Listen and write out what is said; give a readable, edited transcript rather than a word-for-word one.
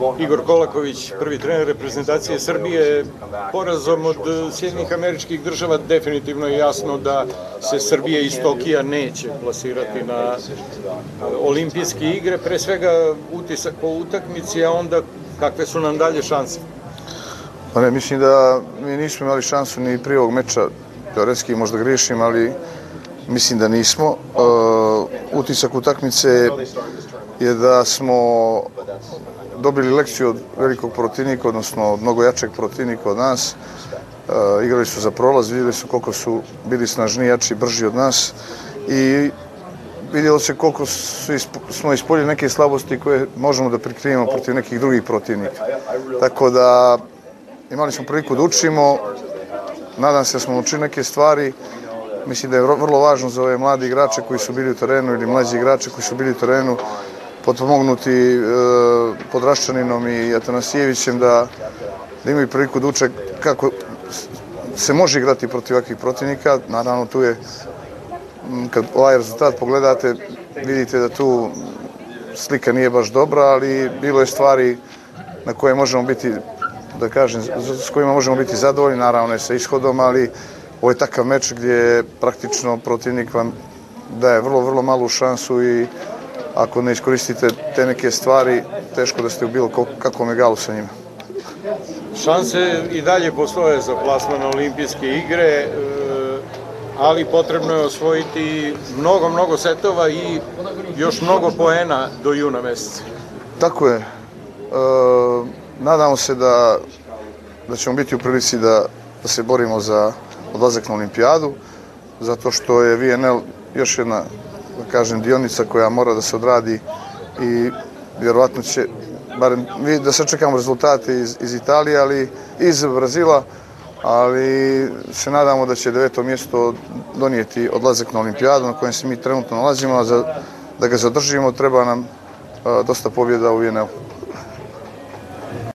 Igor Kolaković, prvi trener reprezentacije Srbije. Porazom od Sjedinjenih Američkih Država definitivno je jasno da se Srbija iz Tokija neće plasirati na olimpijske igre. Pre svega utisak po utakmici, a onda kakve su nam dalje šanse? Pa ne, mislim da mi nismo imali šansu ni prije ovog meča, teoretski možda grešim, ali mislim da nismo. Utisak utakmice je da smo dobili lekciju od velikog protivnika, odnosno od mnogo jačeg protivnika od nas. Igrali su za prolaz, vidjeli su koliko su bili snažniji, jači, brži od nas i vidjelo se koliko smo ispoljili neke slabosti koje možemo da prikrijemo protiv nekih drugih protivnika. Tako da imali smo priliku da učimo, nadam se da smo učili neke stvari. Mislim da je vrlo važno za ove mladi igrače koji su bili u terenu ili mlađi igrače koji su bili u terenu, potpomognuti Podraščaninom i Atanasijevićem, da imaju priliku da uče kako se može igrati protiv ovakvih protivnika. Naravno, tu je, kad ovaj rezultat pogledate, vidite da tu slika nije baš dobra, ali bilo je stvari na koje možemo biti, da kažem, s kojima možemo biti zadovoljni, naravno ne sa ishodom, ali ovo je takav meč gdje praktično protivnik vam daje vrlo malu šansu i ako ne iskoristite te neke stvari, teško da ste u bilo kakvom egalu sa njima. Šanse i dalje postoje za plasman na olimpijske igre, ali potrebno je osvojiti mnogo setova i još mnogo poena do juna meseca. Tako je. Nadamo se da ćemo biti u prilici da se borimo za odlazak na olimpijadu, zato što je VNL još jedna, da kažem, dionica koja mora da se odradi i vjerovatno će, barem da sačekamo rezultate iz Italije, ali iz Brazila, ali se nadamo da će 9. mjesto donijeti odlazak na olimpijadu na kojem se mi trenutno nalazimo, a da ga zadržimo treba nam dosta pobjeda u VNL.